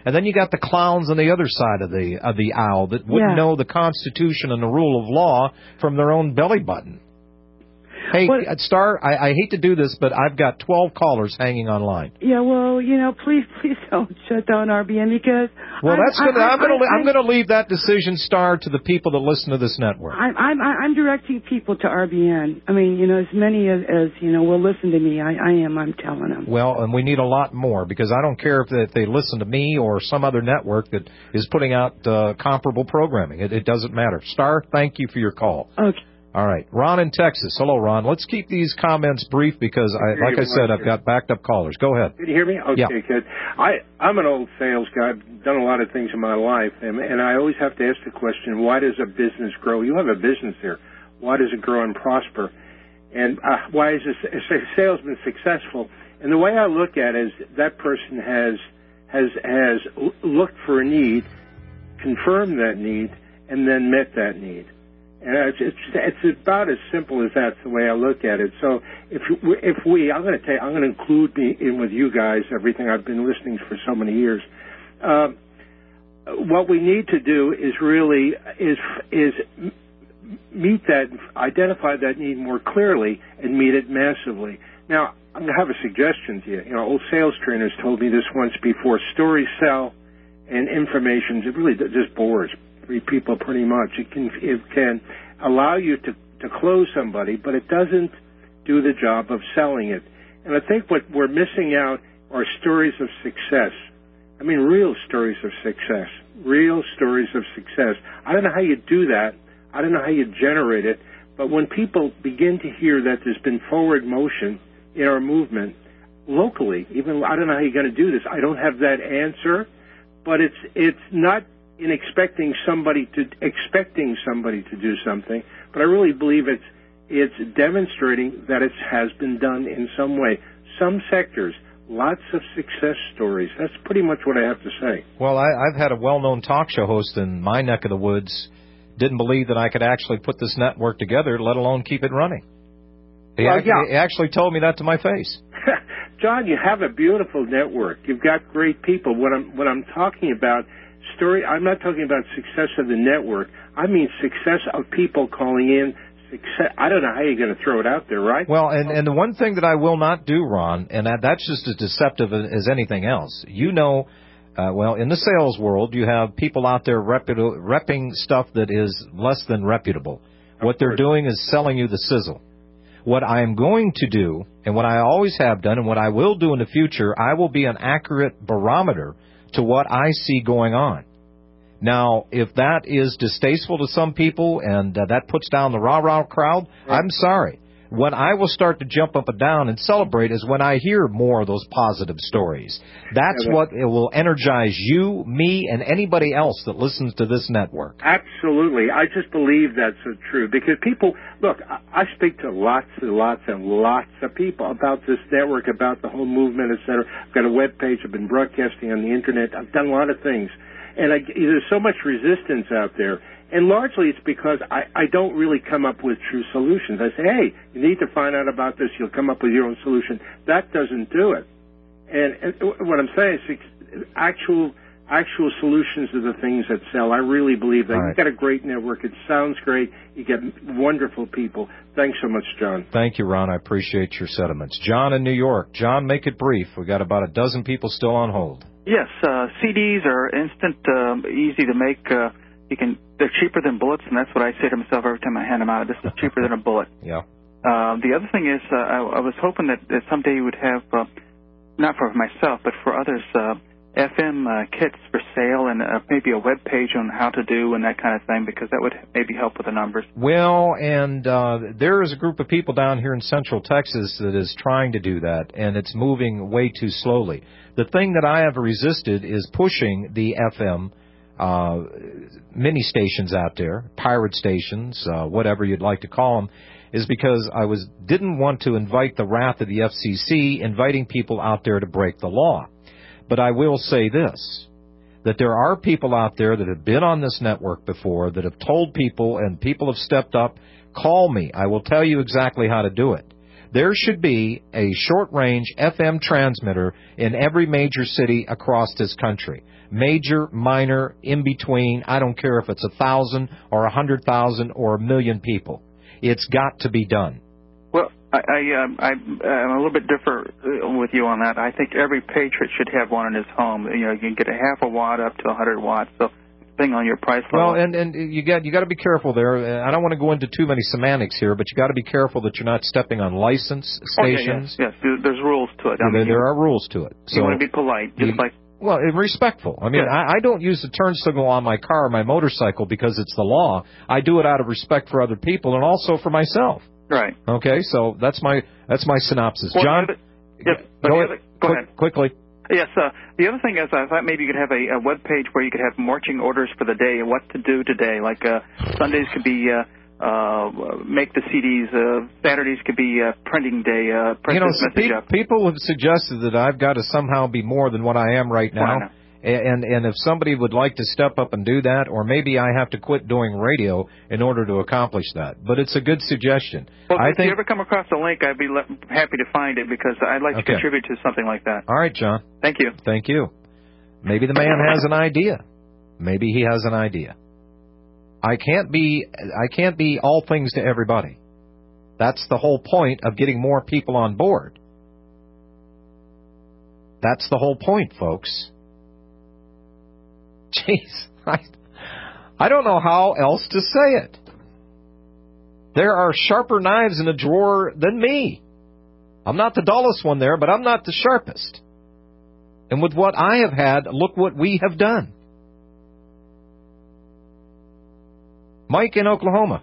And then you got the clowns on the other side of the aisle that wouldn't know the Constitution and the rule of law from their own belly button. Hey, Star, I hate to do this, but I've got 12 callers hanging online. Yeah, well, please don't shut down RBN because... Well, I'm going to leave that decision, Star, to the people that listen to this network. I'm directing people to RBN. I mean, as many as will listen to me, I'm telling them. Well, and we need a lot more because I don't care if they listen to me or some other network that is putting out comparable programming. It doesn't matter. Star, thank you for your call. Okay. All right. Ron in Texas. Hello, Ron. Let's keep these comments brief because, like I said, I've got backed up callers. Go ahead. Can you hear me? Okay, yeah. Good. I'm an old sales guy. I've done a lot of things in my life, and I always have to ask the question, why does a business grow? You have a business there. Why does it grow and prosper? And why is a salesman successful? And the way I look at it is that person has looked for a need, confirmed that need, and then met that need. And it's about as simple as that's the way I look at it. So I'm going to include me in with you guys everything I've been listening for so many years. What we need to do is really meet that, identify that need more clearly, and meet it massively. Now, I'm going to have a suggestion to you. Old sales trainers told me this once before: stories sell, and information really just bores people pretty much. It can allow you to close somebody, but it doesn't do the job of selling it. And I think what we're missing out are stories of success. I mean, real stories of success. Real stories of success. I don't know how you do that. I don't know how you generate it. But when people begin to hear that there's been forward motion in our movement locally, even I don't know how you're going to do this. I don't have that answer, but it's not in expecting somebody to do something, but I really believe it's demonstrating that it has been done in some way. Some sectors, lots of success stories. That's pretty much what I have to say. Well, I've had a well-known talk show host in my neck of the woods didn't believe that I could actually put this network together, let alone keep it running. He actually told me that to my face. John, you have a beautiful network. You've got great people. What I'm talking about, I'm not talking about success of the network. I mean success of people calling in. Success. I don't know how you're going to throw it out there, right? Well, and the one thing that I will not do, Ron, and that's just as deceptive as anything else. In the sales world, you have people out there repping stuff that is less than reputable. What they're doing is selling you the sizzle. What I am going to do, and what I always have done, and what I will do in the future, I will be an accurate barometer to what I see going on. Now, if that is distasteful to some people and that puts down the rah-rah crowd, I'm sorry. When I will start to jump up and down and celebrate is when I hear more of those positive stories. That's what it will energize you, me, and anybody else that listens to this network. Absolutely. I just believe that's so true. Because people, look, I speak to lots and lots and lots of people about this network, about the whole movement, et cetera. I've got a web page. I've been broadcasting on the Internet. I've done a lot of things. And there's so much resistance out there. And largely it's because I don't really come up with true solutions. I say, hey, you need to find out about this. You'll come up with your own solution. That doesn't do it. And what I'm saying is actual solutions are the things that sell. I really believe that. You've got a great network. It sounds great. You get wonderful people. Thanks so much, John. Thank you, Ron. I appreciate your sentiments. John in New York. John, make it brief. We've got about a dozen people still on hold. Yes, CDs are instant, easy to make. They're cheaper than bullets, and that's what I say to myself every time I hand them out. This is cheaper than a bullet. Yeah. The other thing is, I was hoping that someday you would have, not for myself, but for others, FM kits for sale and maybe a web page on how to do and that kind of thing, because that would maybe help with the numbers. Well, and there is a group of people down here in Central Texas that is trying to do that, and it's moving way too slowly. The thing that I have resisted is pushing the FM mini stations out there, pirate stations, whatever you'd like to call them, is because I didn't want to invite the wrath of the FCC, inviting people out there to break the law. But I will say this, that there are people out there that have been on this network before that have told people, and people have stepped up, call me. I will tell you exactly how to do it. There should be a short-range FM transmitter in every major city across this country. Major, minor, in between, I don't care if it's 1,000 or 100,000 or 1 million people. It's got to be done. Well, I'm a little bit different with you on that. I think every patriot should have one in his home. You know, you can get a half a watt up to 100 watts. So, depending on your price level. Well, and you got to be careful there. I don't want to go into too many semantics here, but you got to be careful that you're not stepping on licensed stations. Yes. There's rules to it. There are rules to it. So you want to be polite, just like. Well, and respectful. I mean, I don't use the turn signal on my car or my motorcycle because it's the law. I do it out of respect for other people and also for myself. Right. Okay, so that's my synopsis. Well, John, go ahead. Quickly. Yes, the other thing is I thought maybe you could have a web page where you could have marching orders for the day and what to do today. Like Sundays could be make the CDs. Saturdays could be printing day. Print this message up. People have suggested that I've got to somehow be more than what I am right now. And if somebody would like to step up and do that, or maybe I have to quit doing radio in order to accomplish that. But it's a good suggestion. Well, if you ever come across a link, I'd be happy to find it because I'd like to contribute to something like that. All right, John. Thank you. Thank you. Maybe the man has an idea. Maybe he has an idea. I can't be all things to everybody. That's the whole point of getting more people on board. That's the whole point, folks. Jeez, I don't know how else to say it. There are sharper knives in a drawer than me. I'm not the dullest one there, but I'm not the sharpest. And with what I have had, look what we have done. Mike in Oklahoma.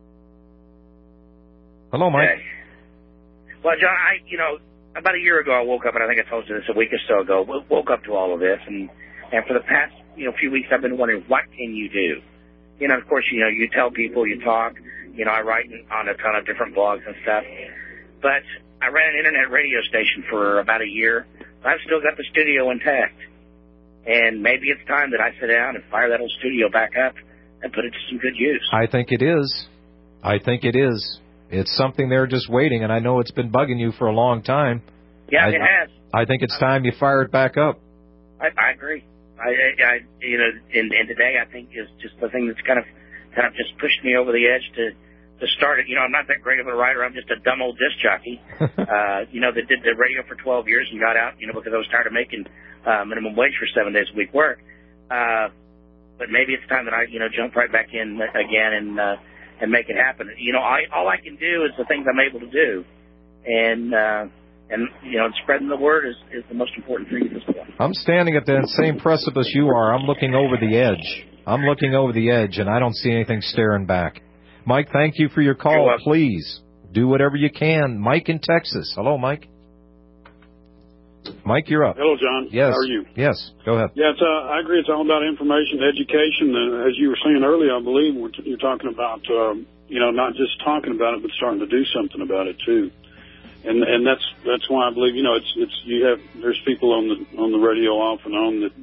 Hello, Mike. Hey. Well, John, about a year ago I woke up, and I think I told you this a week or so ago, woke up to all of this, and for the past, few weeks I've been wondering, what can you do? Of course, you tell people, you talk, I write on a ton of different blogs and stuff, but I ran an internet radio station for about a year. I've still got the studio intact, and maybe it's time that I sit down and fire that old studio back up and put it to some good use. I think it is. It's something they're just waiting, and I know it's been bugging you for a long time. Yeah, it has. I think it's time you fire it back up. I agree. And today I think is just the thing that's kind of just pushed me over the edge to start it. I'm not that great of a writer. I'm just a dumb old disc jockey, that did the radio for 12 years and got out, because I was tired of making minimum wage for 7 days a week work. But maybe it's time that I, jump right back in again and make it happen. All I can do is the things I'm able to do, and spreading the word is the most important thing at this point. I'm standing at that same precipice you are. I'm looking over the edge, and I don't see anything staring back. Mike, thank you for your call. Please do whatever you can. Mike in Texas. Hello, Mike. Mike, you're up. Hello, John. Yes. How are you? Yes, go ahead. Yeah, I agree. It's all about information, education. As you were saying earlier, I believe you're talking about, not just talking about it, but starting to do something about it too. And that's why I believe, there's people on the radio off and on that,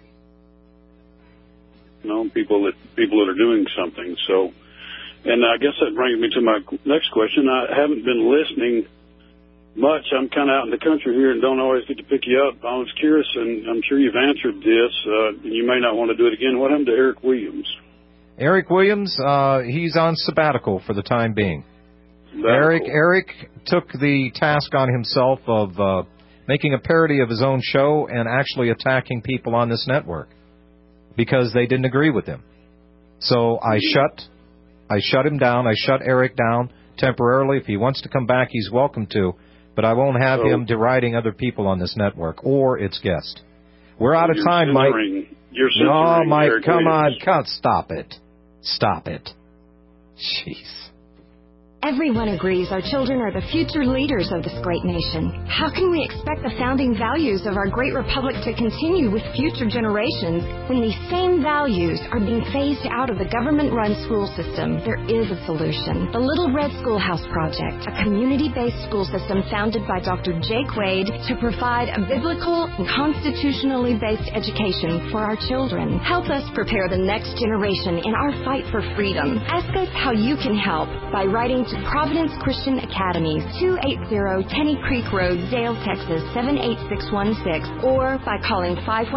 people that are doing something. So, and I guess that brings me to my next question. I haven't been listening much. I'm kind of out in the country here and don't always get to pick you up. I was curious, and I'm sure you've answered this, and you may not want to do it again. What happened to Eric Williams? Eric Williams, he's on sabbatical for the time being. Eric took the task on himself of making a parody of his own show and actually attacking people on this network because they didn't agree with him. So I shut him down. I shut Eric down temporarily. If he wants to come back, he's welcome to. But I won't have him deriding other people on this network or its guest. We're out of time, Mike. No, Mike, Eric come Williams. on. Stop it. Stop it. Jeez. Everyone agrees our children are the future leaders of this great nation. How can we expect the founding values of our great republic to continue with future generations when these same values are being phased out of the government-run school system? There is a solution. The Little Red Schoolhouse Project, a community-based school system founded by Dr. Jake Wade to provide a biblical and constitutionally based education for our children. Help us prepare the next generation in our fight for freedom. Ask us how you can help by writing to Providence Christian Academies, 280 Tenny Creek Road, Dale, Texas, 78616, or by calling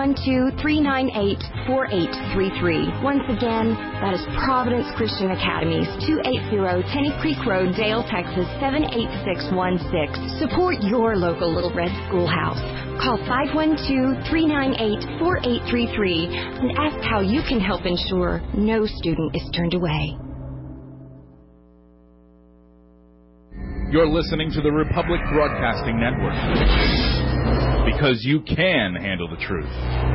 512-398-4833. Once again, that is Providence Christian Academies, 280 Tenny Creek Road, Dale, Texas, 78616. Support your local Little Red Schoolhouse. Call 512-398-4833 and ask how you can help ensure no student is turned away. You're listening to the Republic Broadcasting Network, because you can handle the truth.